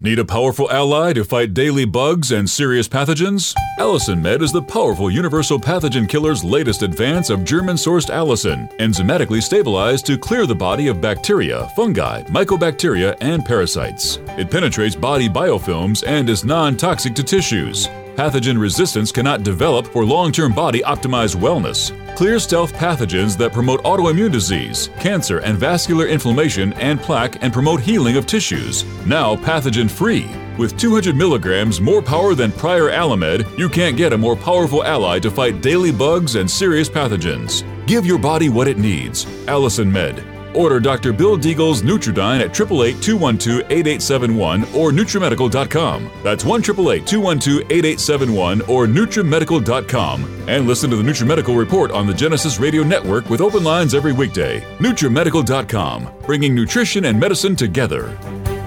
Need a powerful ally to fight daily bugs and serious pathogens? Allicin Med is the powerful universal pathogen killer's latest advance of German-sourced allicin, enzymatically stabilized to clear the body of bacteria, fungi, mycobacteria, and parasites. It penetrates body biofilms and is non-toxic to tissues. Pathogen resistance cannot develop for long-term body-optimized wellness. Clear stealth pathogens that promote autoimmune disease, cancer and vascular inflammation and plaque and promote healing of tissues. Now pathogen-free. With 200 milligrams more power than prior Alamed, you can't get a more powerful ally to fight daily bugs and serious pathogens. Give your body what it needs. Allicin Med. Order Dr. Bill Deagle's Nutridyne at 888-212-8871 or NutriMedical.com. That's 1-888-212-8871 or NutriMedical.com. And listen to the NutriMedical Report on the Genesis Radio Network with open lines every weekday. NutriMedical.com, bringing nutrition and medicine together.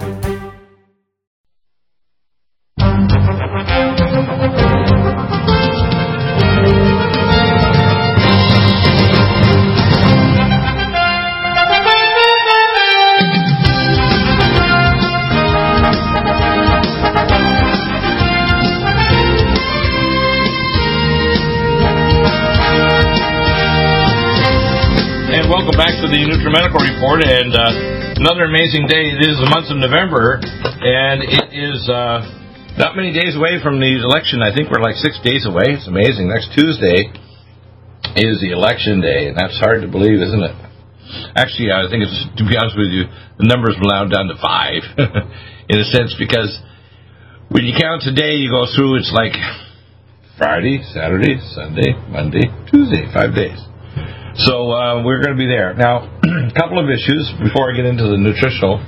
The NutriMedical Report, and another amazing day. It is the month of November, and it is not many days away from the election. I think we're like 6 days away. It's amazing. Next Tuesday is the election day, and that's hard to believe, isn't it? Actually, I think it's, to be honest with you, the numbers will now down to 5, in a sense, because when you count today, you go through, it's like Friday, Saturday, Sunday, Monday, Tuesday, 5 days. So we're going to be there. Now, a couple of issues before I get into the nutritional.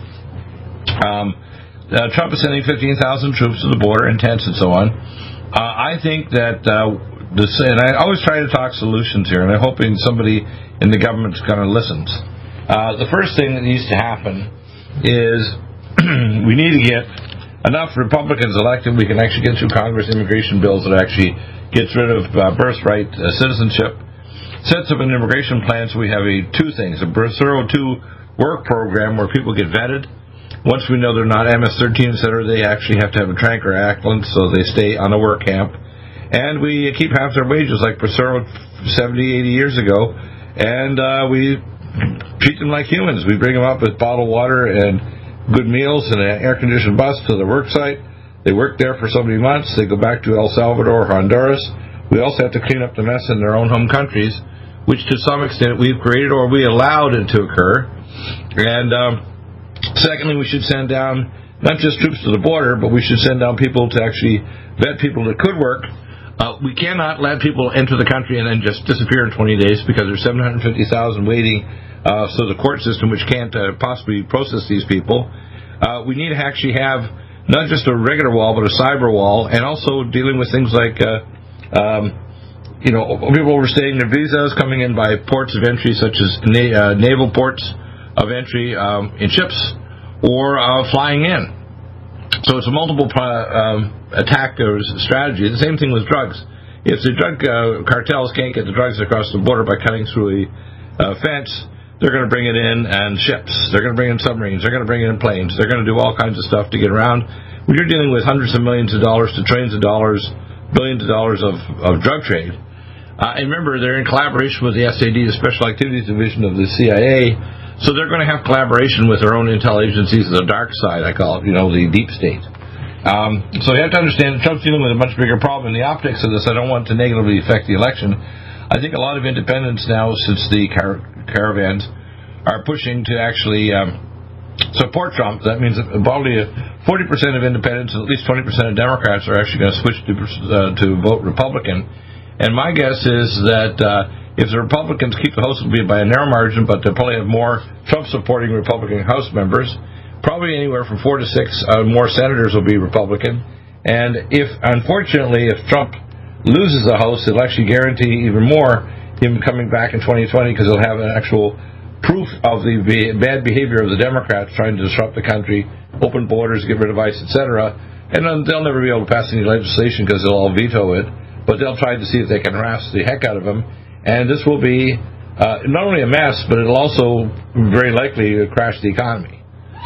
Trump is sending 15,000 troops to the border, and tents and so on. I think that and I always try to talk solutions here, and I'm hoping somebody in the government kind of listens. The first thing that needs to happen is we need to get enough Republicans elected. We can actually get through Congress immigration bills that actually gets rid of birthright citizenship. Sets up an immigration plan so we have two things. A Bracero 2 work program where people get vetted. Once we know they're not MS-13, etc., they actually have to have a Tranker Act, so they stay on a work camp. And we keep half their wages like Bracero 70, 80 years ago. And we treat them like humans. We bring them up with bottled water and good meals and an air-conditioned bus to their work site. They work there for so many months. They go back to El Salvador or Honduras. We also have to clean up the mess in their own home countries, which to some extent we've created or we allowed it to occur. And secondly, we should send down not just troops to the border, but we should send down people to actually vet people that could work. We cannot let people enter the country and then just disappear in 20 days because there's 750,000 waiting, so the court system, which can't possibly process these people. We need to actually have not just a regular wall, but a cyber wall, and also dealing with things like people overstaying their visas, coming in by ports of entry such as naval ports of entry in ships or flying in. So it's a multiple attack strategy. The same thing with drugs. If the drug cartels can't get the drugs across the border by cutting through a fence, they're going to bring it in and ships. They're going to bring in submarines. They're going to bring it in planes. They're going to do all kinds of stuff to get around. When you're dealing with hundreds of millions of dollars to trillions of dollars, billions of dollars of drug trade, and remember, they're in collaboration with the SAD, the Special Activities Division of the CIA, so they're going to have collaboration with their own intel agencies, the dark side, I call it, the deep state. So you have to understand that Trump's dealing with a much bigger problem. In the optics of this, I don't want to negatively affect the election. I think a lot of independents now, since the caravans, are pushing to actually support Trump. That means that probably 40% of independents and at least 20% of Democrats are actually going to switch to vote Republican. And my guess is that if the Republicans keep the House, it'll be by a narrow margin, but they'll probably have more Trump-supporting Republican House members. Probably anywhere from 4 to 6 more senators will be Republican. And unfortunately, if Trump loses the House, it'll actually guarantee even more him coming back in 2020 because he'll have an actual proof of the bad behavior of the Democrats trying to disrupt the country, open borders, get rid of ICE, etc. And then they'll never be able to pass any legislation because they'll all veto it. But they'll try to see if they can harass the heck out of him. And this will be not only a mess, but it'll also very likely crash the economy.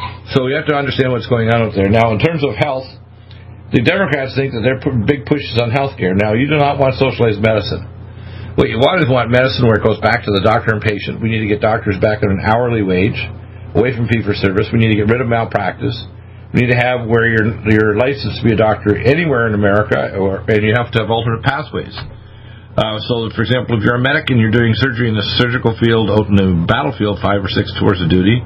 So we have to understand what's going on out there. Now, in terms of health, the Democrats think that they're putting big pushes on health care. Now, you do not want socialized medicine. What you want is medicine where it goes back to the doctor and patient. We need to get doctors back at an hourly wage, away from fee-for-service. We need to get rid of malpractice. We need to have where you're licensed to be a doctor anywhere in America, and you have to have alternate pathways. So, for example, if you're a medic and you're doing surgery in the surgical field out in the battlefield 5 or 6 tours of duty,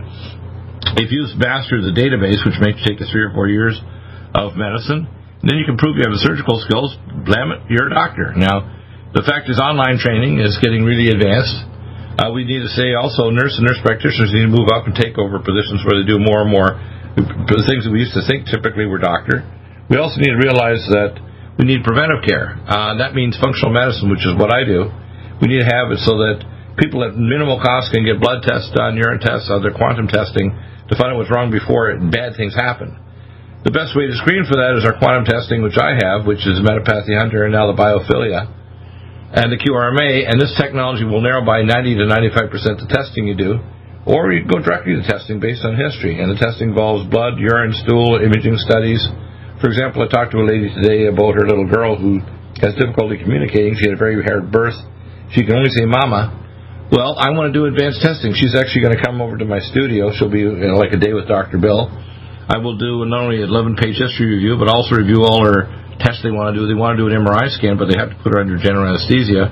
if you master the database, which may take you 3 or 4 years of medicine, then you can prove you have the surgical skills, blam it, you're a doctor. Now, the fact is online training is getting really advanced. We need to say also nurse and nurse practitioners need to move up and take over positions where they do more and more the things that we used to think typically were doctor. We also need to realize that we need preventive care. That means functional medicine, which is what I do. We need to have it so that people at minimal cost can get blood tests done, urine tests, other quantum testing to find out what's wrong before bad things happen. The best way to screen for that is our quantum testing, which I have, which is Metapathy Hunter and now the Biophilia, and the QRMA, and this technology will narrow by 90 to 95% the testing you do, or you can go directly to testing based on history, and the testing involves blood, urine, stool, imaging studies. For example, I talked to a lady today about her little girl who has difficulty communicating. She had a very hard birth. She can only say mama. Well, I want to do advanced testing. She's actually going to come over to my studio. She'll be like a day with Dr. Bill. I will do not only an 11-page history review, but also review all her tests they want to do. They want to do an MRI scan, but they have to put her under general anesthesia.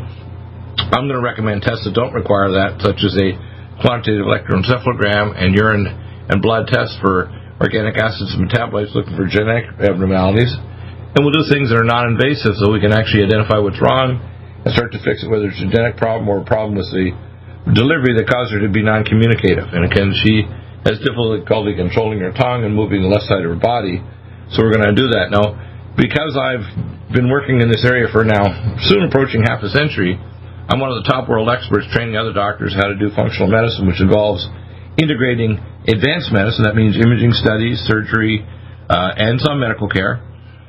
I'm going to recommend tests that don't require that, such as a quantitative electroencephalogram and urine and blood tests for organic acids and metabolites looking for genetic abnormalities. And we'll do things that are non-invasive so we can actually identify what's wrong and start to fix it, whether it's a genetic problem or a problem with the delivery that caused her to be non-communicative. And again, she has difficulty controlling her tongue and moving the left side of her body, so we're going to do that. Now, because I've been working in this area for now soon approaching half a century, I'm one of the top world experts training other doctors how to do functional medicine, which involves integrating advanced medicine, that means imaging studies, surgery, and some medical care,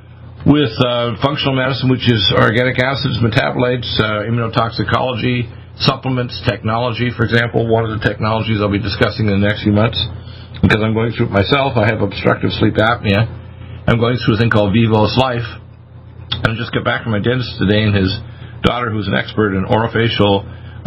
with functional medicine, which is organic acids, metabolites, immunotoxicology, supplements, technology. For example, one of the technologies I'll be discussing in the next few months, because I'm going through it myself, I have obstructive sleep apnea. I'm going through a thing called Vivos Life. And I just got back from my dentist today, and his daughter, who's an expert in orofacial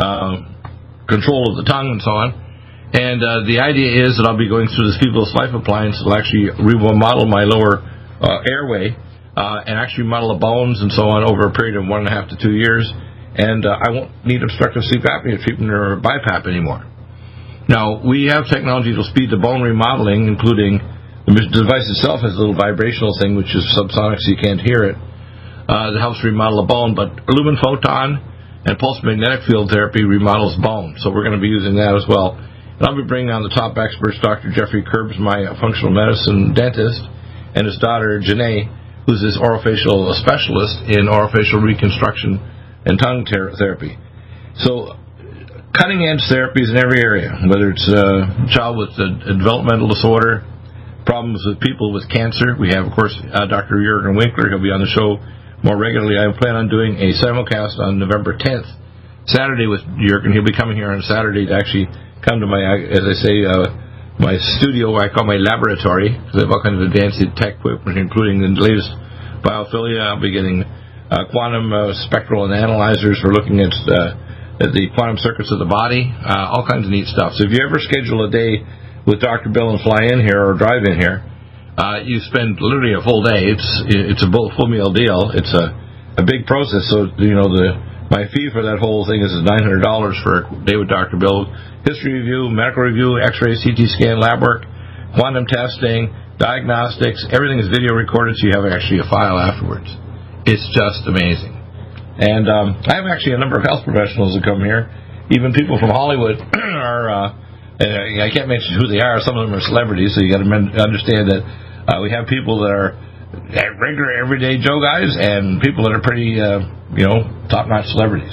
control of the tongue and so on. And the idea is that I'll be going through this Vivos Life appliance that will actually remodel my lower airway and actually model the bones and so on over a period of 1.5 to 2 years. And I won't need obstructive sleep apnea treatment or BiPAP anymore. Now, we have technology that will speed the bone remodeling, including the device itself has a little vibrational thing, which is subsonic, so you can't hear it, that helps remodel the bone. But lumen photon and pulse magnetic field therapy remodels bone, so we're going to be using that as well. And I'll be bringing on the top experts, Dr. Jeffrey Curbs, my functional medicine dentist, and his daughter, Janae, who's this orofacial specialist in orofacial reconstruction and tongue therapy. So cutting-edge therapies in every area, whether it's a child with a developmental disorder, problems with people with cancer. We have, of course, Dr. Jürgen Winkler. He'll be on the show more regularly. I plan on doing a simulcast on November 10th, Saturday, with Jürgen. He'll be coming here on Saturday to actually come to my, as I say, my studio, I call my laboratory, because I have all kinds of advanced tech equipment, including the latest biophilia. I'll be getting quantum spectral and analyzers for looking at the quantum circuits of the body, all kinds of neat stuff. So if you ever schedule a day with Dr. Bill and fly in here or drive in here, you spend literally a full day. It's a full meal deal. It's a big process. So my fee for that whole thing is $900 for a day with Dr. Bill. History review, medical review, X-ray, CT scan, lab work, quantum testing, diagnostics. Everything is video recorded, so you have actually a file afterwards. It's just amazing. And I have actually a number of health professionals that come here. Even people from Hollywood are. I can't mention who they are. Some of them are celebrities, so you got to understand that we have people that are regular, everyday Joe guys, and people that are pretty, top-notch celebrities.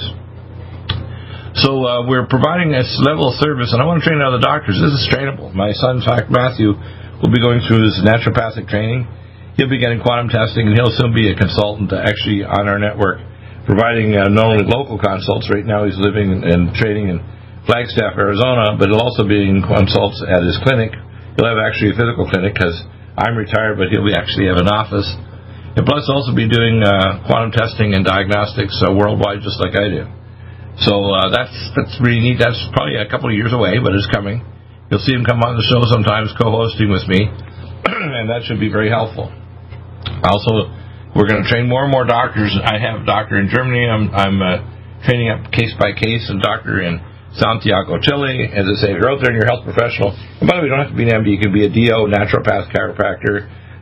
So we're providing this level of service, and I want to train other doctors. This is trainable. My son, in fact, Matthew, will be going through his naturopathic training. He'll be getting quantum testing, and he'll soon be a consultant actually on our network, providing not only local consults. Right now he's living and training in Flagstaff, Arizona, but he'll also be in consults at his clinic He'll have actually a physical clinic because I'm retired, but he'll actually have an office. And plus also be doing quantum testing and diagnostics worldwide just like I do. So that's really neat. That's probably a couple of years away, but it's coming. You'll see him come on the show sometimes co-hosting with me, and that should be very helpful. Also, we're going to train more and more doctors. I have a doctor in Germany. I'm training up case by case, and doctor in Santiago, Chile. As I say, if you're out there and you're a health professional, and by the way, you don't have to be an MD. You can be a DO, naturopath, chiropractor,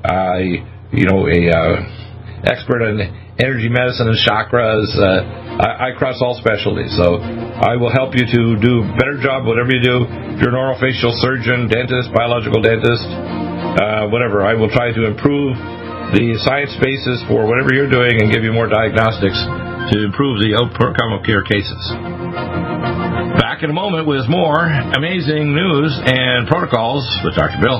expert on energy medicine and chakras. I cross all specialties, so I will help you to do a better job, whatever you do. If you're an oral-facial surgeon, dentist, biological dentist, whatever, I will try to improve the science basis for whatever you're doing and give you more diagnostics to improve the outcome of your cases. Back in a moment with more amazing news and protocols with Dr. Bill.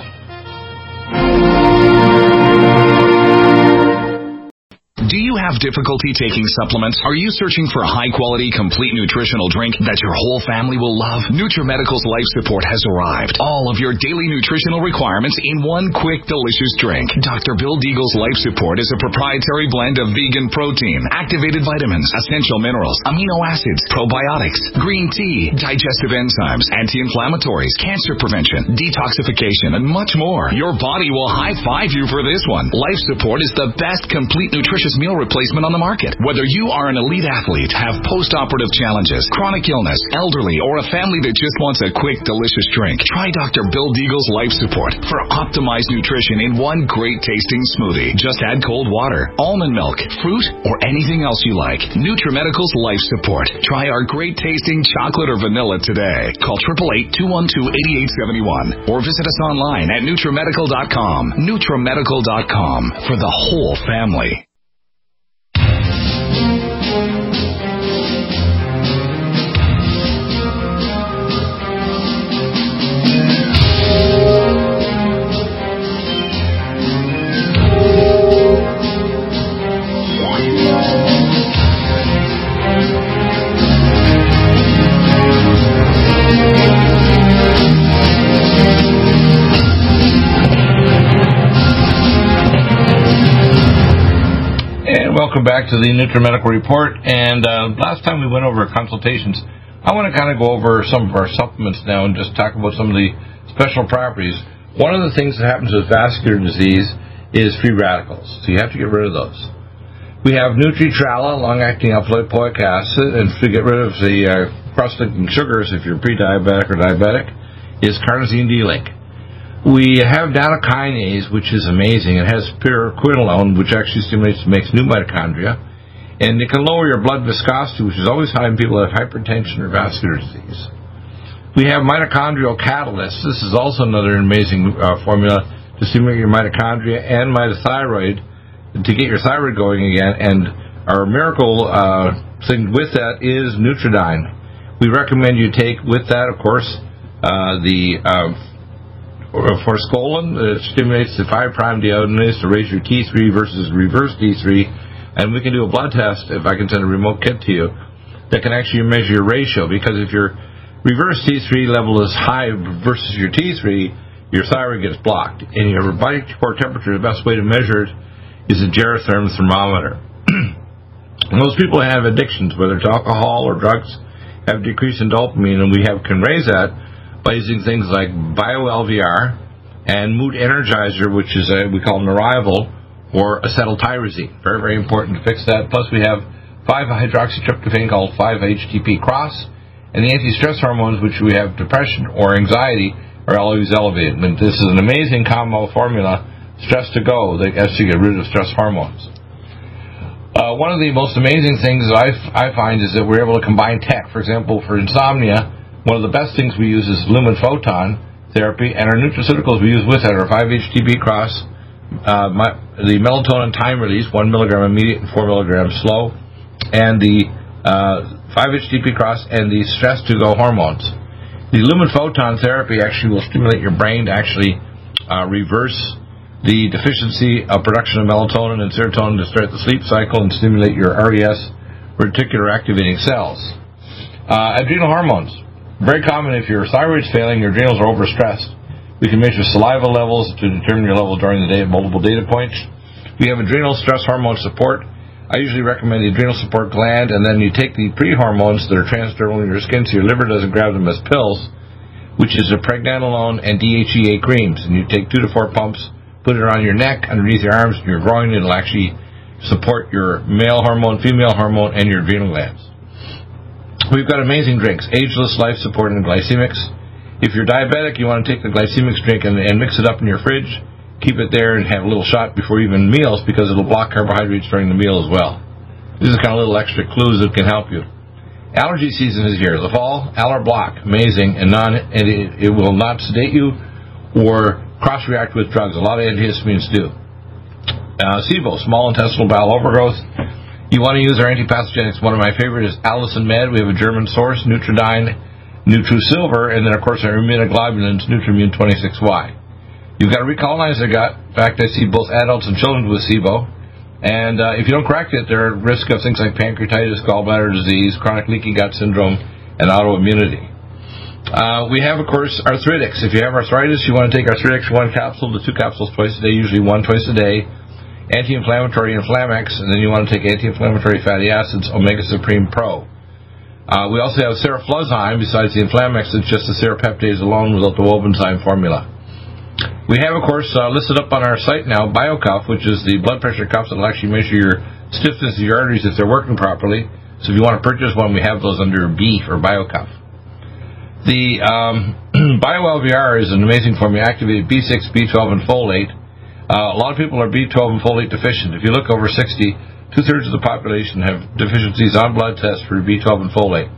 Do you have difficulty taking supplements? Are you searching for a high-quality, complete nutritional drink that your whole family will love? NutriMedical's Life Support has arrived. All of your daily nutritional requirements in one quick, delicious drink. Dr. Bill Deagle's Life Support is a proprietary blend of vegan protein, activated vitamins, essential minerals, amino acids, probiotics, green tea, digestive enzymes, anti-inflammatories, cancer prevention, detoxification, and much more. Your body will high-five you for this one. Life Support is the best complete nutritious meal replacement on the market. Whether you are an elite athlete, have post-operative challenges, chronic illness, elderly, or a family that just wants a quick, delicious drink, try Dr. Bill Deagle's Life Support for optimized nutrition in one great-tasting smoothie. Just add cold water, almond milk, fruit, or anything else you like. NutriMedical's Life Support. Try our great-tasting chocolate or vanilla today. Call 888-212-8871 or visit us online at NutriMedical.com. NutriMedical.com for the whole family. Welcome back to the NutriMedical Report. And last time we went over consultations, I want to kind of go over some of our supplements now and just talk about some of the special properties. One of the things that happens with vascular disease is free radicals, so you have to get rid of those. We have Nutri-Trala, long-acting alpha-lipoic acid, and to get rid of the cross-linking sugars if you're pre-diabetic or diabetic, is carnosine D-Link. We have nattokinase, which is amazing. It has pyroquinolone, which actually makes new mitochondria. And it can lower your blood viscosity, which is always high in people that have hypertension or vascular disease. We have mitochondrial catalyst. This is also another amazing formula to stimulate your mitochondria and mitothyroid to get your thyroid going again. And our miracle thing with that is Nutridyne. We recommend you take with that, of course, forskolin. It stimulates the 5'-deodorinase to raise your T3 versus reverse T3, and we can do a blood test, if I can send a remote kit to you, that can actually measure your ratio, because if your reverse T3 level is high versus your T3, your thyroid gets blocked. And your body core temperature, the best way to measure it is a gerotherm thermometer. Most people have addictions, whether it's alcohol or drugs, have decrease in dopamine, and we can raise that by using things like BioLVR and Mood Energizer, which is we call Neurival, or acetyltyrosine. Very, very important to fix that. Plus we have 5-hydroxytryptophan called 5-HTP cross, and the anti-stress hormones, which we have depression or anxiety, are always elevated. And this is an amazing combo formula, stress to go, that has to get rid of stress hormones. One of the most amazing things I find is that we're able to combine tech. For example, for insomnia, one of the best things we use is lumen photon therapy, and our nutraceuticals we use with it are 5-HTP cross, the melatonin time release, 1 milligram immediate and 4 milligrams slow, and the 5-HTP cross and the stress to go hormones. The lumen photon therapy actually will stimulate your brain to actually reverse the deficiency of production of melatonin and serotonin to start the sleep cycle and stimulate your RES, reticular activating cells. Adrenal hormones. Very common if your thyroid's failing, your adrenals are overstressed. We can measure saliva levels to determine your level during the day at multiple data points. We have adrenal stress hormone support. I usually recommend the adrenal support gland, and then you take the pre-hormones that are transdermal in your skin so your liver doesn't grab them as pills, which is a pregnenolone and DHEA creams. And you take 2 to 4 pumps, put it on your neck, underneath your arms, and your groin. It'll actually support your male hormone, female hormone, and your adrenal glands. We've got amazing drinks, ageless, life-supporting glycemics. If you're diabetic, you want to take the glycemics drink and mix it up in your fridge. Keep it there and have a little shot before even meals because it'll block carbohydrates during the meal as well. These are kind of little extra clues that can help you. Allergy season is here. The fall, Aller Block, amazing, and it will not sedate you or cross-react with drugs. A lot of antihistamines do. SIBO, small intestinal bowel overgrowth. You want to use our antipathogenics. One of my favorite is Allison Med. We have a German source, Nutridyne, NutriSilver, and then, of course, our immunoglobulins, Nutrimune 26Y. You've got to recolonize the gut. In fact, I see both adults and children with SIBO. And if you don't correct it, there are risks of things like pancreatitis, gallbladder disease, chronic leaky gut syndrome, and autoimmunity. We have, of course, arthritics. If you have arthritis, you want to take Arthritix 1 capsule to 2 capsules twice a day, usually 1 twice a day. Anti-inflammatory Inflamex, and then you want to take anti-inflammatory fatty acids, Omega Supreme Pro. We also have seroflozyme, besides the Inflamex, it's just the serapeptase alone without the Wobenzyme formula. We have, of course, listed up on our site now, BioCuff, which is the blood pressure cuff that will actually measure your stiffness of your arteries if they're working properly. So if you want to purchase one, we have those under B for BioCuff. The BioLVR is an amazing formula, activated B6, B12, and folate. A lot of people are B12 and folate deficient. If you look over 60, 2/3 of the population have deficiencies on blood tests for B12 and folate.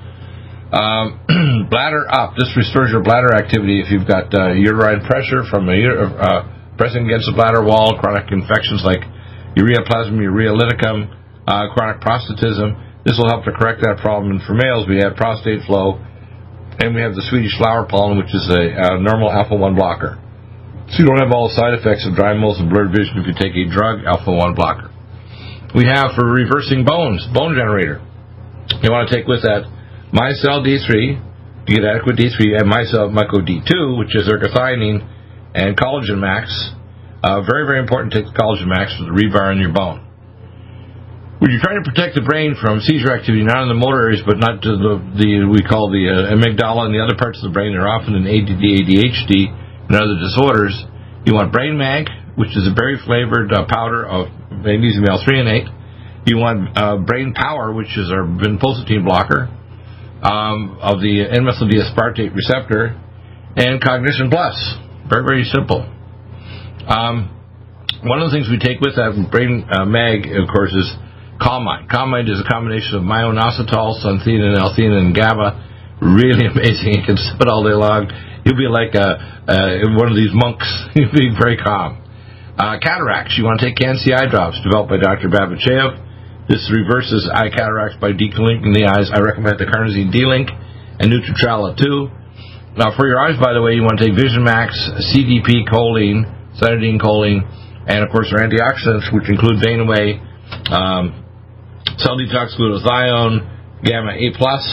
Bladder up. This restores your bladder activity if you've got uterine pressure from pressing against the bladder wall, chronic infections like ureaplasma, urealyticum, chronic prostatism. This will help to correct that problem. And for males, we have prostate flow, and we have the Swedish flower pollen, which is a normal alpha-1 blocker. So you don't have all the side effects of dry mouth and blurred vision if you take a drug alpha-1 blocker. We have for reversing bones, bone generator. You want to take with that MyCell D3 to get adequate D3, and MyCell Myco D2, which is ergothioneine, and Collagen Max. Very, very important to take the Collagen Max for the rebar in your bone. When you're trying to protect the brain from seizure activity, not in the motor areas, but not to we call the amygdala and the other parts of the brain, they're often in ADD, ADHD, and other disorders, you want Brain Mag, which is a berry-flavored powder of magnesium L-threonate. You want Brain Power, which is our vinpocetine blocker of the N-methyl D-aspartate receptor, and Cognition Plus. Very, very simple. One of the things we take with that Brain Mag, of course, is Calm Mind. Calm Mind is a combination of myoinositol, suntheanine, L-theanine, and GABA. Really amazing. You can sip it all day long. You'll be like one of these monks. You'll be very calm. Cataracts. You want to take Can-C eye drops developed by Dr. Babachev. This reverses eye cataracts by delinking the eyes. I recommend the Carnosine D-Link and Nutritrala 2. Now, for your eyes, by the way, you want to take Vision Max, CDP choline, Cyanidine choline, and, of course, our antioxidants, which include Vein Away, Cell Detox Glutathione, Gamma A+,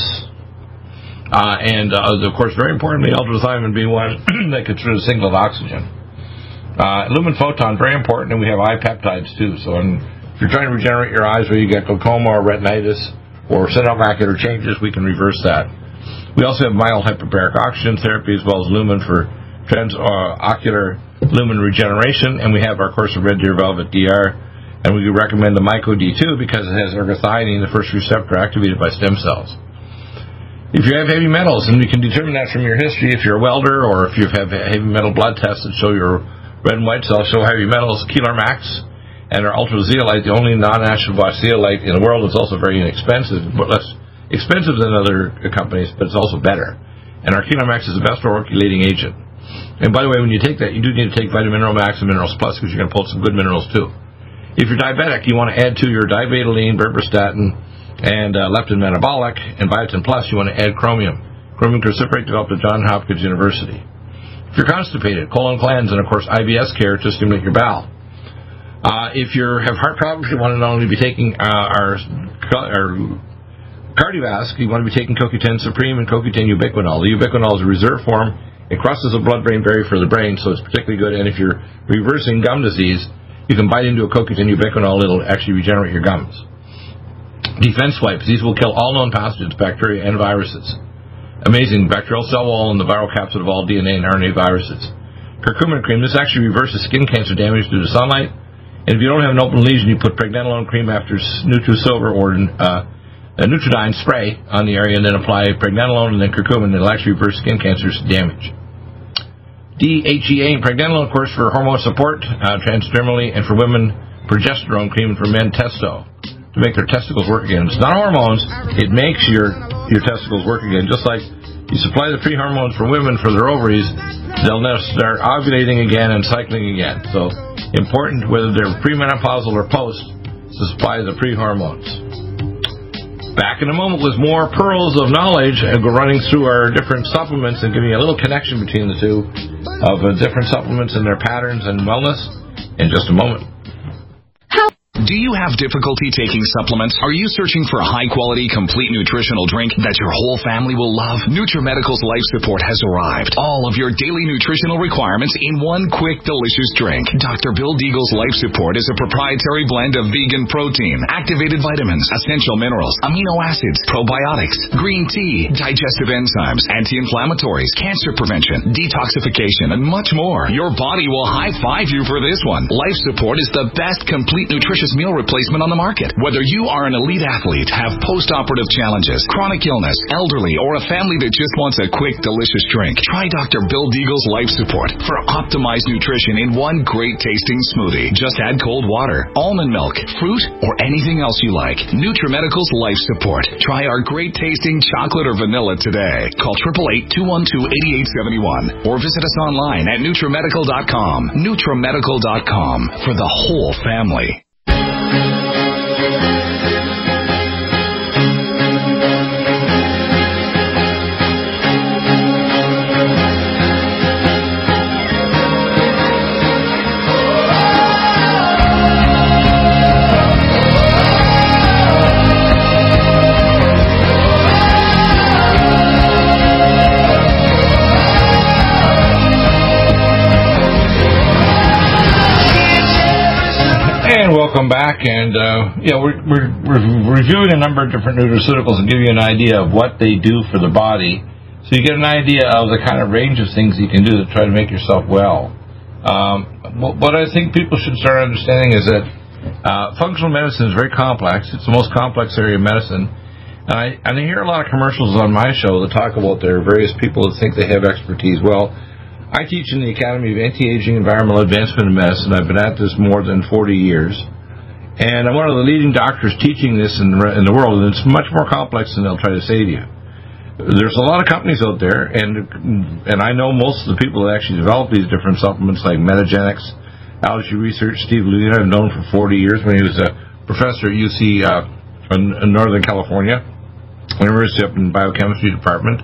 and, of course, very importantly, ultrathiamine B1 that considers singlet oxygen. Lumen Photon, very important, and we have eye peptides, too. So if you're trying to regenerate your eyes where you get glaucoma or retinitis or senile macular changes, we can reverse that. We also have mild hyperbaric oxygen therapy as well as Lumen for transocular lumen regeneration, and we have our course of Red Deer Velvet DR, and we recommend the Myco D2 because it has ergothioneine, the first receptor activated by stem cells. If you have heavy metals, and you can determine that from your history, if you're a welder or if you have heavy metal blood tests that show your red and white cells show heavy metals, Keeler Max and our Ultra Zeolite, the only non-acid wash zeolite in the world. It's also very inexpensive, but less expensive than other companies, but it's also better. And our Keeler Max is the best orchulating agent. And by the way, when you take that, you do need to take Vitamin Mineral Max and Minerals Plus because you're going to pull some good minerals too. If you're diabetic, you want to add to your dibetaline, berberstatin, and leptin metabolic, and biotin plus, you want to add chromium. Chromium cruciferate developed at Johns Hopkins University. If you're constipated, colon cleanse, and of course IBS care to stimulate your bowel. If you have heart problems, you want to not only be taking our Cardiovasc, you want to be taking CoQ10 Supreme and CoQ10 Ubiquinol. The Ubiquinol is a reserve form, It crosses the blood-brain barrier for the brain, so it's particularly good. And if you're reversing gum disease, you can bite into a CoQ10 ubiquinol, it'll actually regenerate your gums. Defense wipes. These will kill all known pathogens, bacteria, and viruses. Amazing. Bacterial cell wall and the viral capsid of all DNA and RNA viruses. Curcumin cream. This actually reverses skin cancer damage due to sunlight. And if you don't have an open lesion, you put pregnenolone cream after Nutrisilver or Nutridyne spray on the area, and then apply pregnenolone and then curcumin. It'll actually reverse skin cancer's damage. DHEA and pregnenolone, of course, for hormone support, transdermally, and for women, progesterone cream, and for men, testo, to make their testicles work again. It's not hormones, it makes your testicles work again. Just like you supply the pre-hormones for women for their ovaries, they'll now start ovulating again and cycling again. So, important, whether they're premenopausal or post, to supply the pre-hormones. Back in a moment with more pearls of knowledge, and we're running through our different supplements and giving you a little connection between the two of different supplements and their patterns and wellness in just a moment. Do you have difficulty taking supplements? Are you searching for a high-quality, complete nutritional drink that your whole family will love? NutriMedical's Life Support has arrived. All of your daily nutritional requirements in one quick, delicious drink. Dr. Bill Deagle's Life Support is a proprietary blend of vegan protein, activated vitamins, essential minerals, amino acids, probiotics, green tea, digestive enzymes, anti-inflammatories, cancer prevention, detoxification, and much more. Your body will high-five you for this one. Life Support is the best complete nutritious meal replacement on the market. Whether you are an elite athlete, have post-operative challenges, chronic illness, elderly, or a family that just wants a quick, delicious drink, try Dr. Bill Deagle's Life Support for optimized nutrition in one great-tasting smoothie. Just add cold water, almond milk, fruit, or anything else you like. NutriMedical's Life Support. Try our great-tasting chocolate or vanilla today. Call 888-212-8871 or visit us online at NutriMedical.com. NutriMedical.com for the whole family. Welcome back, and we're reviewing a number of different nutraceuticals and give you an idea of what they do for the body, so you get an idea of the kind of range of things you can do to try to make yourself well. What I think people should start understanding is that functional medicine is very complex. It's the most complex area of medicine, and I hear a lot of commercials on my show that talk about there are various people that think they have expertise. Well, I teach in the Academy of Anti-Aging Environmental Advancement in Medicine. I've been at this more than 40 years. And I'm one of the leading doctors teaching this in the world, and it's much more complex than they'll try to say to you. There's a lot of companies out there, and I know most of the people that actually develop these different supplements, like Metagenics, Allergy Research. Steve Levine, I've known for 40 years when he was a professor at UC in Northern California, University up in the Biochemistry Department.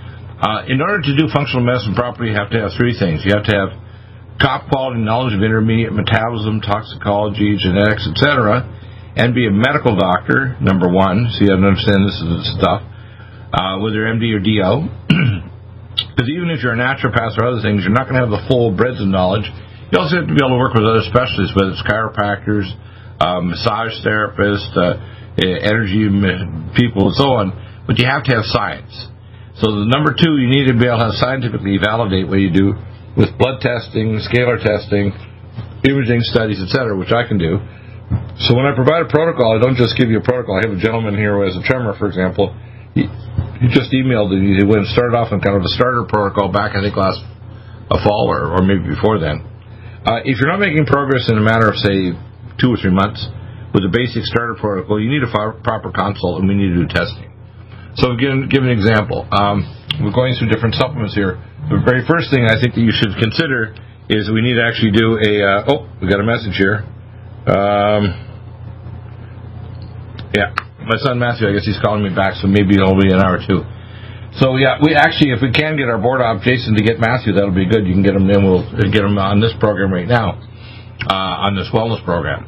In order to do functional medicine properly, you have to have three things. You have to have top quality knowledge of intermediate metabolism, toxicology, genetics, etc., and be a medical doctor, number one, so you have to understand this stuff, whether MD or DO. Because even if you're a naturopath or other things, you're not going to have the full breadth of knowledge. You also have to be able to work with other specialists, whether it's chiropractors, massage therapists, energy people, and so on. But you have to have science. So the number two, you need to be able to scientifically validate what you do with blood testing, scalar testing, imaging studies, etc., which I can do. So when I provide a protocol, I don't just give you a protocol. I have a gentleman here who has a tremor, for example. He just emailed me. He went and started off on kind of a starter protocol back, I think, last fall or maybe before then. If you're not making progress in a matter of, say, 2 or 3 months with a basic starter protocol, you need a proper consult, and we need to do testing. So give an example. We're going through different supplements here. The very first thing I think that you should consider is we need to actually do we got a message here. My son Matthew, I guess he's calling me back, so maybe it'll be an hour or two. So we actually, if we can get our board op Jason to get Matthew, that'll be good. You can get him in. We'll get him on this program right now, on this wellness program.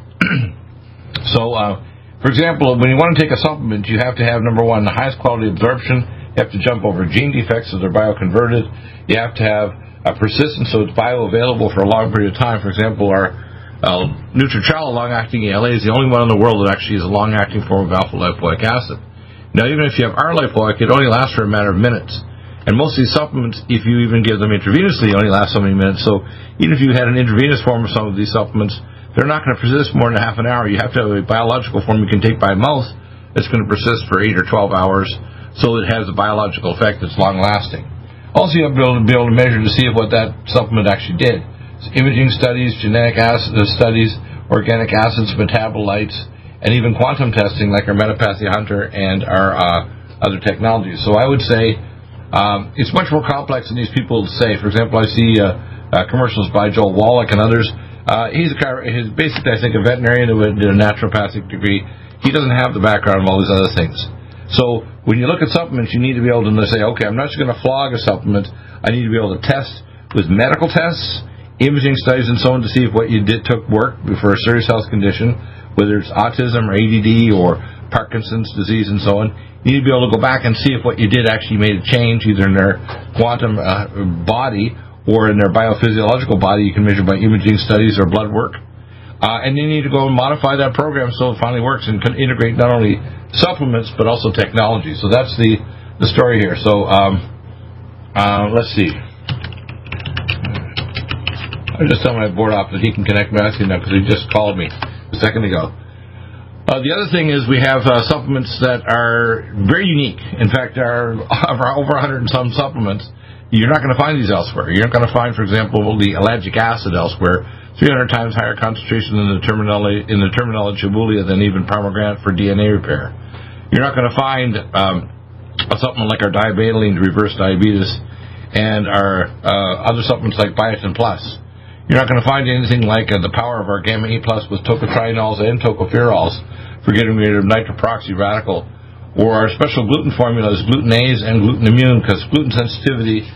So, for example, when you want to take a supplement, you have to have, number one, the highest quality absorption, You have to jump over gene defects so they're bioconverted. You have to have a persistence so it's bioavailable for a long period of time. For example, our Nutritrel long-acting ELA is the only one in the world that actually is a long-acting form of alpha-lipoic acid. Now, even if you have R-lipoic, it only lasts for a matter of minutes. And most of these supplements, if you even give them intravenously, only last so many minutes. So even if you had an intravenous form of some of these supplements, they're not going to persist more than half an hour. You have to have a biological form you can take by mouth that's going to persist for 8 or 12 hours, so it has a biological effect that's long-lasting. Also, you have to be able to measure to see what that supplement actually did. So imaging studies, genetic acid studies, organic acids, metabolites, and even quantum testing like our Metapathy Hunter and our other technologies. So I would say it's much more complex than these people say. For example, I see commercials by Joel Wallach and others. He's basically, I think, a veterinarian who did a naturopathic degree. He doesn't have the background of all these other things. So when you look at supplements, you need to be able to say, okay, I'm not just going to flog a supplement. I need to be able to test with medical tests, imaging studies, and so on to see if what you did took work for a serious health condition, whether it's autism or ADD or Parkinson's disease and so on. You need to be able to go back and see if what you did actually made a change, either in their quantum body or in their biophysiological body. You can measure by imaging studies or blood work. And you need to go and modify that program so it finally works and can integrate not only supplements but also technology. So that's the story here. So let's see. I just tell my board op that he can connect Matthew now because he just called me a second ago. The other thing is we have supplements that are very unique. In fact, there are over 100 and some supplements. You're not going to find these elsewhere. You're not going to find, for example, the ellagic acid elsewhere. 300 times higher concentration in the terminal Shibuya than even pomegranate for DNA repair. You're not going to find a supplement like our diabetoline to reverse diabetes and our other supplements like Biotin Plus. You're not going to find anything like the power of our Gamma E Plus with tocotrienols and tocopherols for getting rid of nitroproxy radical, or our special gluten formulas, glutenase and gluten immune, because gluten sensitivity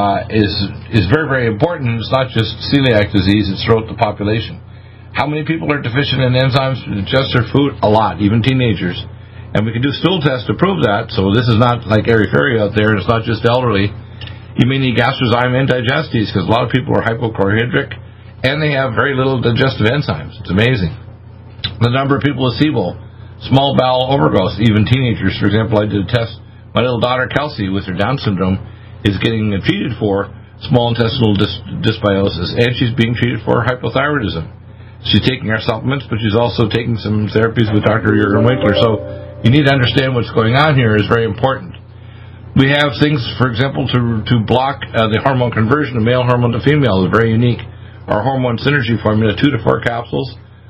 is very, very important. It's not just celiac disease, it's throughout the population. How many people are deficient in enzymes to digest their food? A lot, even teenagers. And we can do stool tests to prove that, so this is not like airy-fairy out there, and it's not just elderly. You may need gastrozyme and digestes, because a lot of people are hypochlorhydric, and they have very little digestive enzymes. It's amazing. The number of people with SIBO, small bowel overgrowth, even teenagers. For example, I did a test. My little daughter, Kelsey, with her Down syndrome, is getting treated for small intestinal dysbiosis, and she's being treated for hypothyroidism. She's taking our supplements, but she's also taking some therapies with Dr. Jürgen Winkler. So you need to understand what's going on here is very important. We have things, for example, to block the hormone conversion of male hormone to female is very unique. Our hormone synergy formula, 2 to 4 capsules,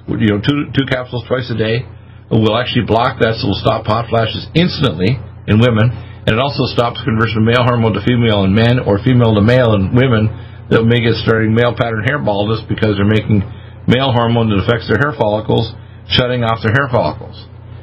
two capsules twice a day, will actually block that, so will stop hot flashes instantly in women. And it also stops conversion of male hormone to female in men or female to male in women that may get starting male pattern hair baldness because they're making male hormone that affects their hair follicles, shutting off their hair follicles.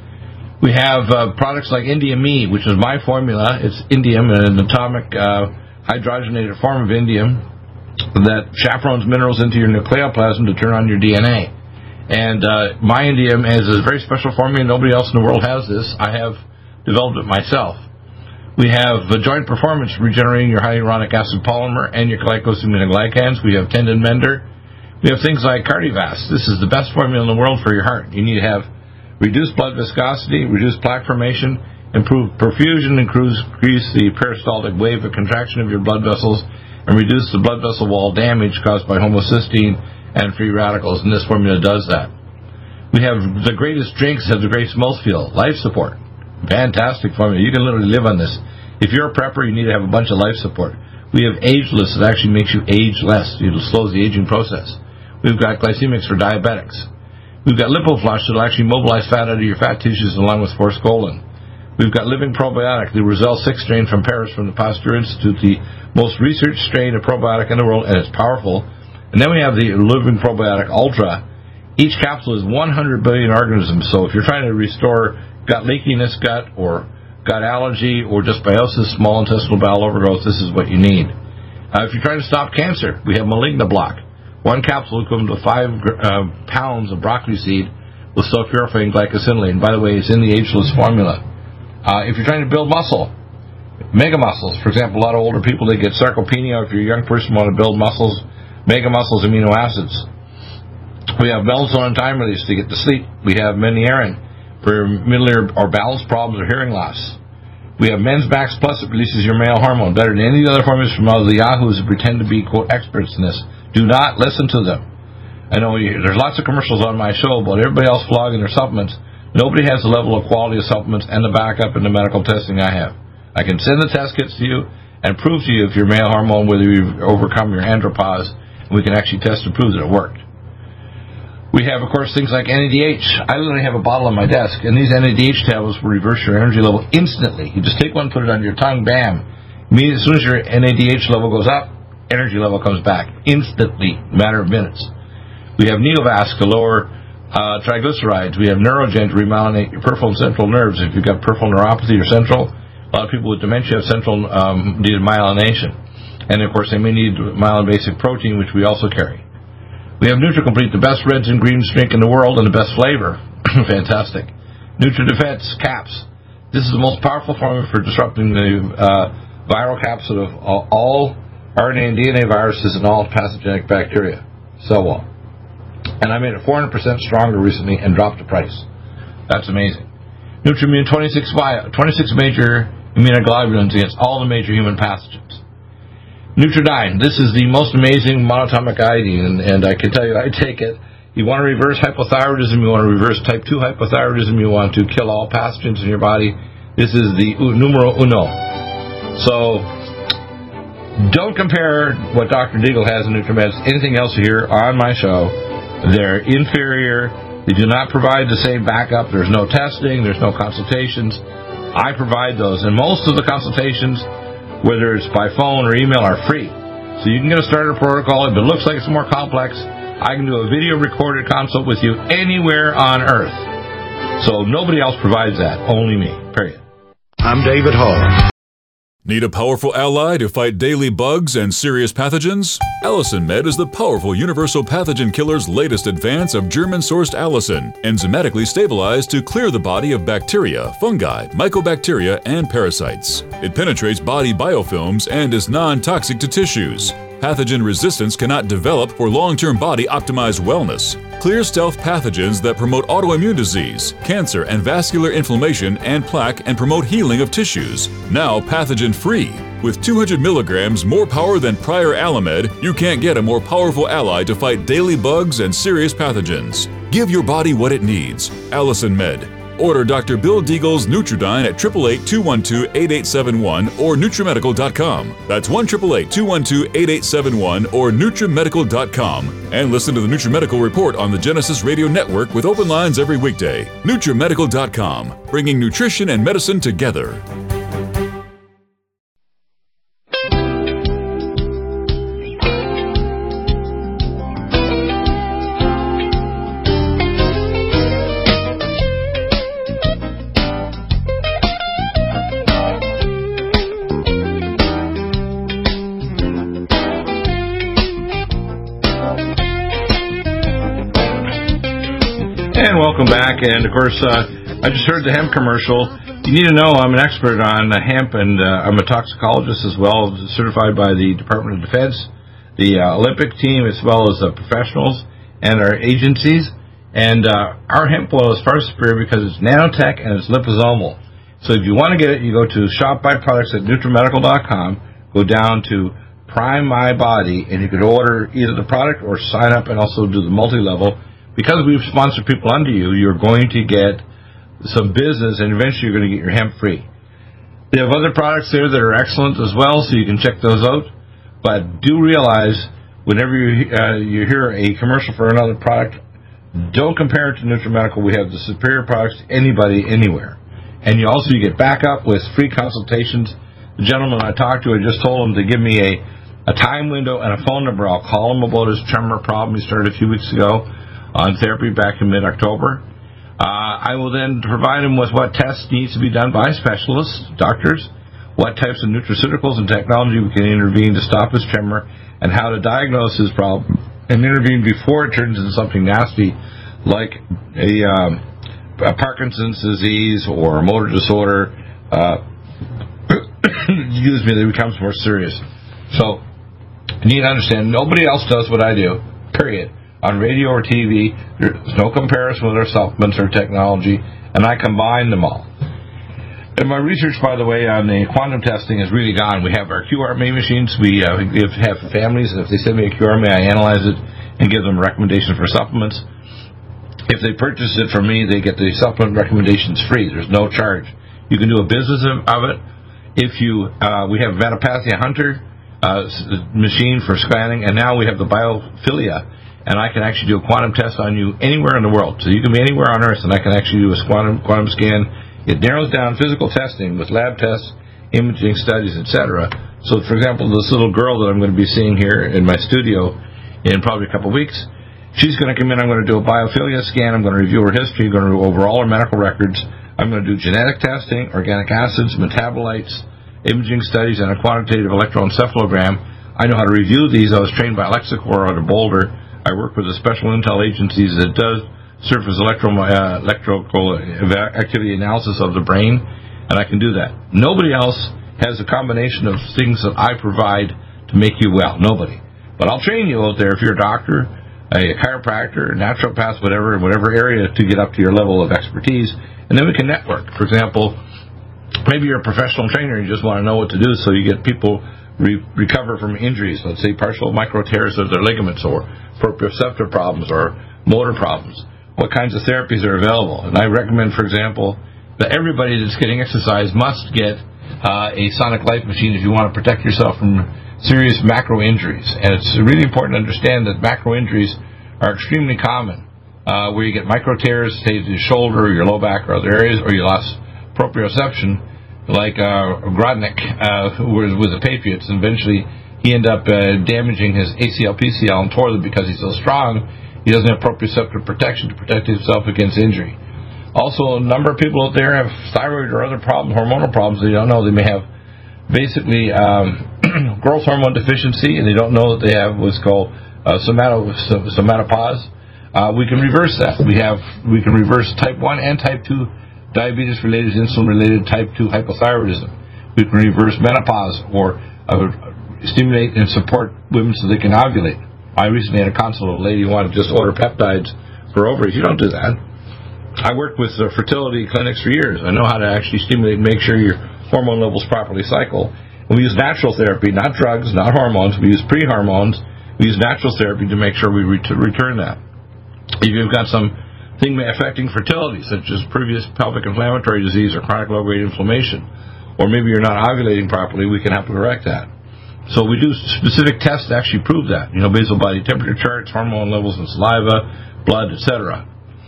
We have products like Indium E, which is my formula. It's indium, an atomic hydrogenated form of indium that chaperones minerals into your nucleoplasm to turn on your DNA. And my indium is a very special formula. Nobody else in the world has this. I have developed it myself. We have joint performance, regenerating your hyaluronic acid polymer and your glycosaminoglycans. We have tendon mender. We have things like Cardiovasc. This is the best formula in the world for your heart. You need to have reduced blood viscosity, reduced plaque formation, improve perfusion, increase the peristaltic wave of contraction of your blood vessels, and reduce the blood vessel wall damage caused by homocysteine and free radicals, and this formula does that. We have the greatest drinks, have the greatest mouthfeel, life support. Fantastic formula. You can literally live on this. If you're a prepper, you need to have a bunch of life support. We have Ageless that actually makes you age less. It slows the aging process. We've got Glycemics for diabetics. We've got LipoFlush that will actually mobilize fat out of your fat tissues along with forskolin. We've got Living Probiotic, the Roselle 6 strain from Paris from the Pasteur Institute, the most researched strain of probiotic in the world, and it's powerful. And then we have the Living Probiotic Ultra. Each capsule is 100 billion organisms, so if you're trying to restore gut leakiness, gut or gut allergy, or just dysbiosis, small intestinal bowel overgrowth, this is what you need. If you're trying to stop cancer, we have Maligna Block. 1 capsule equivalent to 5 pounds of broccoli seed with sulforaphane glycosylate. And by the way, it's in the Ageless formula. If you're trying to build muscle, Mega muscles, for example, a lot of older people, they get sarcopenia. If you're a young person want to build muscles, mega muscles, amino acids. We have melatonin time release to get to sleep. We have Menierin for middle ear or balance problems or hearing loss. We have Men's Max Plus that releases your male hormone better than any other formulas from all the yahoos who pretend to be, quote, experts in this. Do not listen to them. I know there's lots of commercials on my show about everybody else flogging their supplements. Nobody has the level of quality of supplements and the backup and the medical testing I have. I can send the test kits to you and prove to you if your male hormone, whether you've overcome your andropause, and we can actually test and prove that it worked. We have, of course, things like NADH. I literally have a bottle on my desk, and these NADH tablets will reverse your energy level instantly. You just take one, put it on your tongue, bam. As soon as your NADH level goes up, energy level comes back instantly, matter of minutes. We have Neovasc to lower triglycerides. We have Neurogen to remyelinate your peripheral and central nerves. If you've got peripheral neuropathy or central, a lot of people with dementia have central demyelination. And, of course, they may need myelin-basic protein, which we also carry. We have NutriComplete, the best reds and greens drink in the world and the best flavor. Fantastic. NutriDefense caps. This is the most powerful formula for disrupting the viral capsid of all RNA and DNA viruses and all pathogenic bacteria. Cell wall. And I made it 400% stronger recently and dropped the price. That's amazing. NutriMune 26 major immunoglobulins against all the major human pathogens. Nutridyne, this is the most amazing monatomic iodine, and I can tell you, I take it. You want to reverse hypothyroidism, you want to reverse type 2 hypothyroidism, you want to kill all pathogens in your body. This is the numero uno. So, don't compare what Dr. Deagle has in NutriMeds to anything else here on my show. They're inferior. They do not provide the same backup. There's no testing. There's no consultations. I provide those. And most of the consultations, whether it's by phone or email, are free. So you can get a starter protocol. If it looks like it's more complex, I can do a video recorded consult with you anywhere on Earth. So nobody else provides that. Only me. Period. I'm David Hall. Need a powerful ally to fight daily bugs and serious pathogens? Allison Med is the powerful universal pathogen killer's latest advance of German-sourced allicin, enzymatically stabilized to clear the body of bacteria, fungi, mycobacteria, and parasites. It penetrates body biofilms and is non-toxic to tissues. Pathogen resistance cannot develop for long-term body-optimized wellness. Clear stealth pathogens that promote autoimmune disease, cancer and vascular inflammation and plaque and promote healing of tissues. Now pathogen-free. With 200 milligrams more power than prior Alamed, you can't get a more powerful ally to fight daily bugs and serious pathogens. Give your body what it needs. Allison Med. Order Dr. Bill Deagle's Nutridyne at 888-212-8871 or NutriMedical.com. That's 1-888-212-8871 or NutriMedical.com. And listen to the NutriMedical Report on the Genesis Radio Network with open lines every weekday. NutriMedical.com, bringing nutrition and medicine together. Welcome back, and of course, I just heard the hemp commercial. You need to know I'm an expert on hemp, and I'm a toxicologist as well, certified by the Department of Defense, the Olympic team, as well as the professionals and our agencies. And our hemp oil is far superior because it's nanotech and it's liposomal. So if you want to get it, you go to Shop By Products at NutriMedical.com, go down to Prime My Body, and you could order either the product or sign up and also do the multi-level. Because we've sponsored people under you, you're going to get some business, and eventually you're going to get your hemp free. They have other products there that are excellent as well, so you can check those out. But do realize, whenever you hear a commercial for another product, don't compare it to NutriMedical. We have the superior products to anybody, anywhere. And you get backup with free consultations. The gentleman I talked to, I just told him to give me a time window and a phone number. I'll call him about his tremor problem he started a few weeks ago on therapy back in mid-October. I will then provide him with what tests needs to be done by specialists, doctors, what types of nutraceuticals and technology we can intervene to stop his tremor, and how to diagnose his problem and intervene before it turns into something nasty like a Parkinson's disease or a motor disorder, it becomes more serious. So you need to understand, nobody else does what I do, period. On radio or TV, there's no comparison with our supplements or technology, and I combine them all. And my research, by the way, on the quantum testing is really gone. We have our QRMA machines. We have families, and if they send me a QRMA, I analyze it and give them recommendations for supplements. If they purchase it from me, they get the supplement recommendations free. There's no charge. You can do a business of it. We have Metapathia Hunter machine for scanning, and now we have the Biophilia, and I can actually do a quantum test on you anywhere in the world. So you can be anywhere on Earth, and I can actually do a quantum scan. It narrows down physical testing with lab tests, imaging studies, etc. So, for example, this little girl that I'm going to be seeing here in my studio in probably a couple of weeks, she's going to come in. I'm going to do a biophilia scan. I'm going to review her history. I'm going to go over all her medical records. I'm going to do genetic testing, organic acids, metabolites, imaging studies, and a quantitative electroencephalogram. I know how to review these. I was trained by Lexicor out of Boulder. I work with the special intel agencies that does surface electrical activity analysis of the brain, and I can do that. Nobody else has a combination of things that I provide to make you well. Nobody. But I'll train you out there if you're a doctor, a chiropractor, a naturopath, whatever area, to get up to your level of expertise, and then we can network. For example, maybe you're a professional trainer and you just want to know what to do so you get people recover from injuries, let's say partial micro tears of their ligaments or proprioceptive problems or motor problems. What kinds of therapies are available? And I recommend, for example, that everybody that's getting exercise must get a Sonic Life machine if you want to protect yourself from serious macro injuries. And it's really important to understand that macro injuries are extremely common, where you get micro tears, say to your shoulder or your low back or other areas, or you lost proprioception, like Grodnick, who was with the Patriots, and eventually he ended up damaging his ACL, PCL, and tore them because he's so strong. He doesn't have proprioceptive protection to protect himself against injury. Also, a number of people out there have thyroid or other hormonal problems they don't know. They may have basically growth hormone deficiency, and they don't know that they have what's called somatopause. We can reverse that. We can reverse type 1 and type 2 diabetes-related, insulin-related type 2 hypothyroidism. We can reverse menopause or stimulate and support women so they can ovulate. I recently had a consult with a lady who wanted to just order peptides for ovaries. You don't do that. I worked with fertility clinics for years. I know how to actually stimulate and make sure your hormone levels properly cycle. And we use natural therapy, not drugs, not hormones. We use pre-hormones. We use natural therapy to make sure we return that. If you've got something affecting fertility, such as previous pelvic inflammatory disease or chronic low-grade inflammation, or maybe you're not ovulating properly, we can help correct that. So we do specific tests to actually prove that. Basal body temperature charts, hormone levels in saliva, blood, etc.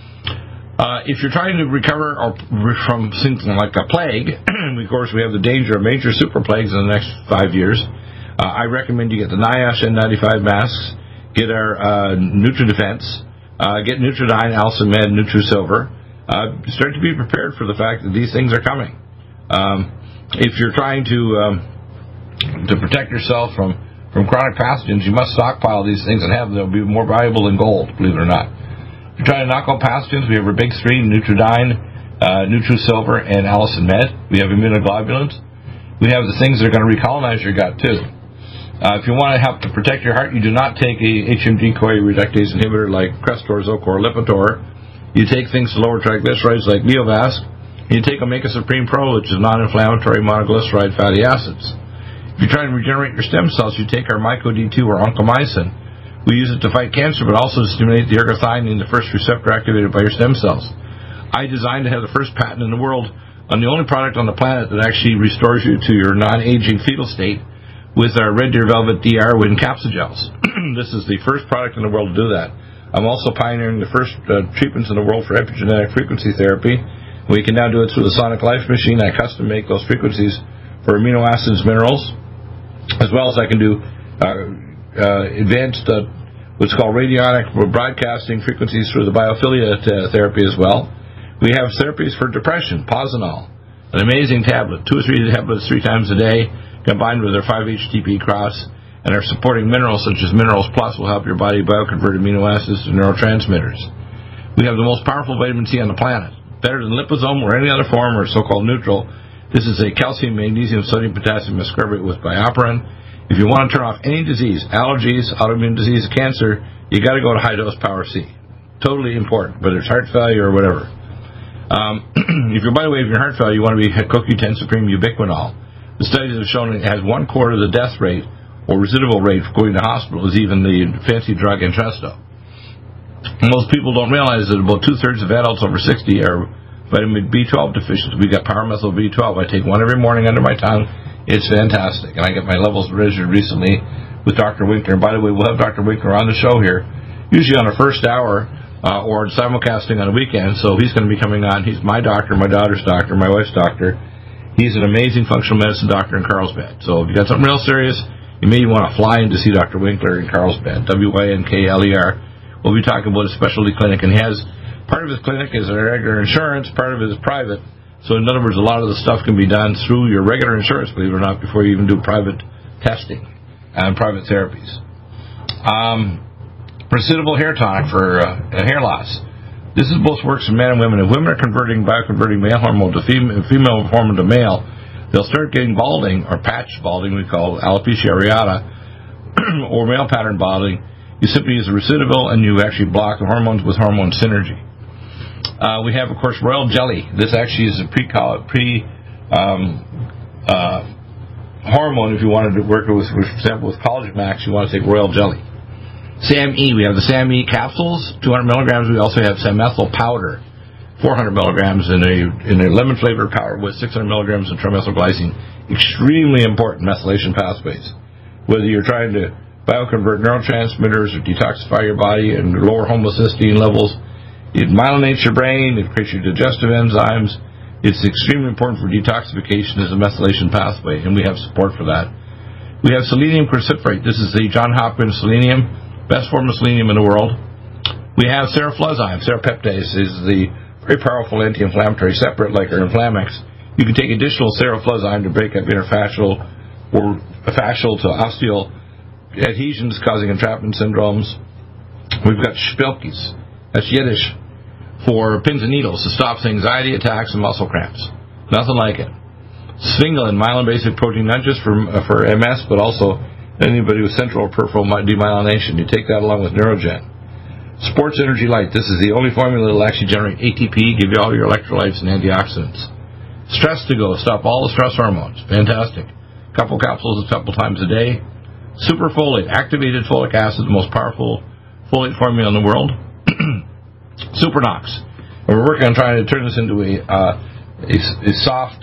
If you're trying to recover from something like a plague, of course we have the danger of major super plagues in the next 5 years. I recommend you get the NIOSH N95 masks, get our NutriDefense, get Nutridyne, Allicin Med, NutriSilver. Start to be prepared for the fact that these things are coming. If you're trying to protect yourself from chronic pathogens, you must stockpile these things and have them. They'll be more valuable than gold, believe it or not. If you're trying to knock out pathogens, we have our big three, Nutridyne, NutriSilver, and Allicin Med. We have immunoglobulins. We have the things that are going to recolonize your gut, too. If you want to help to protect your heart, you do not take a HMG-CoA reductase inhibitor like Crestor, Zocor, Lipitor. You take things to lower triglycerides like Neovasc. You take Omega Supreme Pro, which is non-inflammatory monoglyceride fatty acids. If you're trying to regenerate your stem cells, you take our MycoD2 or oncomycin. We use it to fight cancer, but also to stimulate the ergothioneine, the first receptor activated by your stem cells. I designed to have the first patent in the world on the only product on the planet that actually restores you to your non-aging fetal state with our Red Deer Velvet DR Wind capsule gels. This is the first product in the world to do that. I'm also pioneering the first treatments in the world for epigenetic frequency therapy. We can now do it through the Sonic Life machine. I custom make those frequencies for amino acids, minerals, as well as I can do advanced what's called radionic broadcasting frequencies through the biophilia therapy as well. We have therapies for depression, Posinol, an amazing tablet, 2 or 3 tablets 3 times a day, combined with our 5-HTP cross, and our supporting minerals such as Minerals Plus will help your body bioconvert amino acids to neurotransmitters. We have the most powerful vitamin C on the planet, better than liposome or any other form or so-called neutral. This is a calcium, magnesium, sodium, potassium ascorbate with BioPerine. If you want to turn off any disease, allergies, autoimmune disease, cancer, you got to go to high dose Power C. Totally important, whether it's heart failure or whatever. By the way, if you're heart failure, you want to be CoQ10 Supreme Ubiquinol. The studies have shown it has 1/4 of the death rate or residual rate for going to hospital is even the fancy drug Entresto. Most people don't realize that about 2/3 of adults over 60 are vitamin B12 deficient. We got Powermethyl B12. I take one every morning under my tongue. It's fantastic. And I get my levels measured recently with Dr. Winkler. And by the way, we'll have Dr. Winkler on the show here, usually on the first hour or simulcasting on a weekend. So he's going to be coming on. He's my doctor, my daughter's doctor, my wife's doctor. He's an amazing functional medicine doctor in Carlsbad. So if you got something real serious, you may want to fly in to see Dr. Winkler in Carlsbad, Winkler. We'll be talking about a specialty clinic, and he has part of his clinic is regular insurance, part of it is private. So in other words, a lot of the stuff can be done through your regular insurance, believe it or not, before you even do private testing and private therapies. Recidivil hair tonic for hair loss. This is both works for men and women. If women are bioconverting male hormone to female hormone to male, they'll start getting balding, or patch balding, we call alopecia areata, or male pattern balding. You simply use a Recidivil, and you actually block the hormones with hormone synergy. We have, of course, Royal Jelly. This actually is a hormone. If you wanted to work with, for example, with Collagen Max, you want to take Royal Jelly. SAM-E, we have the SAM-E capsules, 200 milligrams. We also have Samethyl powder, 400 milligrams in a lemon-flavored powder with 600 milligrams of trimethylglycine. Extremely important methylation pathways. Whether you're trying to bioconvert neurotransmitters or detoxify your body and lower homocysteine levels, it myelinates your brain, it creates your digestive enzymes. It's extremely important for detoxification as a methylation pathway, and we have support for that. We have selenium cruciferate. This is the Johns Hopkins selenium, best form of selenium in the world. We have seroflozyme. Serapeptase is the very powerful anti-inflammatory separate like our Inflamex. You can take additional seroflozyme to break up interfascial or fascial to osteal adhesions causing entrapment syndromes. We've got Spilkes. That's Yiddish for pins and needles to stop anxiety attacks and muscle cramps. Nothing like it. Sphingolin, myelin-basic protein, not just for MS, but also anybody with central or peripheral demyelination. You take that along with Neurogen. Sports Energy Light. This is the only formula that will actually generate ATP, give you all your electrolytes and antioxidants. Stress to Go, stop all the stress hormones. Fantastic. Couple capsules a couple times a day. Super Folate, activated folic acid, the most powerful folate formula in the world. Supernox. And we're working on trying to turn this into a soft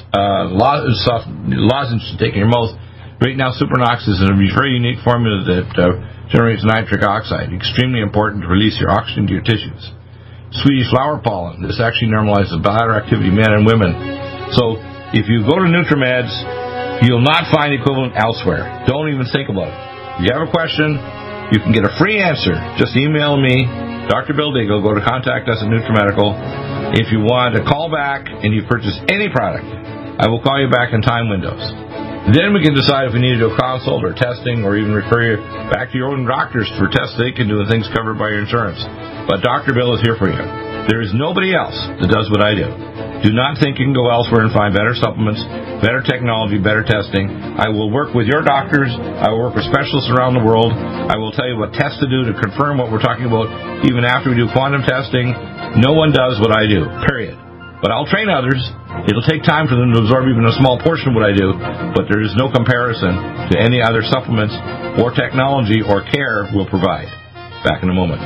lozenge to take in your mouth. Right now, Supernox is a very unique formula that generates nitric oxide. Extremely important to release your oxygen to your tissues. Swedish flower pollen. This actually normalizes bladder activity, men and women. So if you go to NutriMeds, you'll not find equivalent elsewhere. Don't even think about it. If you have a question, you can get a free answer. Just email me, Dr. Bill Deagle. Go to contact us at NutriMedical. If you want a call back and you purchase any product, I will call you back in time windows. Then we can decide if we need to do a consult or testing or even refer you back to your own doctors for tests they can do and things covered by your insurance. But Dr. Bill is here for you. There is nobody else that does what I do. Do not think you can go elsewhere and find better supplements, better technology, better testing. I will work with your doctors. I will work with specialists around the world. I will tell you what tests to do to confirm what we're talking about even after we do quantum testing. No one does what I do, period. But I'll train others. It'll take time for them to absorb even a small portion of what I do, but there is no comparison to any other supplements or technology or care we'll provide. Back in a moment.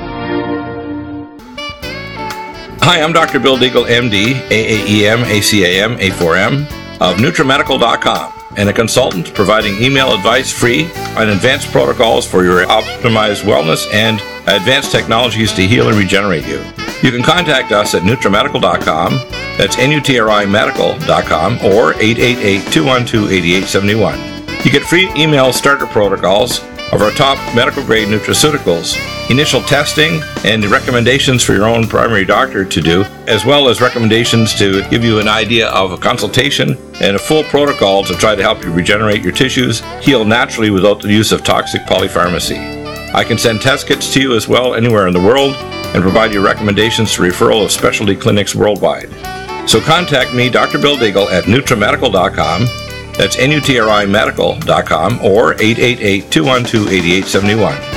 Hi, I'm Dr. Bill Deagle, MD, AAEM, ACAM, A4M, of NutriMedical.com, and a consultant providing email advice free on advanced protocols for your optimized wellness and advanced technologies to heal and regenerate you. You can contact us at NutriMedical.com, that's NutriMedical.com, or 888-212-8871. You get free email starter protocols of our top medical-grade nutraceuticals, initial testing, and recommendations for your own primary doctor to do, as well as recommendations to give you an idea of a consultation and a full protocol to try to help you regenerate your tissues, heal naturally without the use of toxic polypharmacy. I can send test kits to you as well anywhere in the world and provide you recommendations to referral of specialty clinics worldwide. So contact me, Dr. Bill Deagle, at NutriMedical.com. That's NutriMedical.com or 888-212-8871.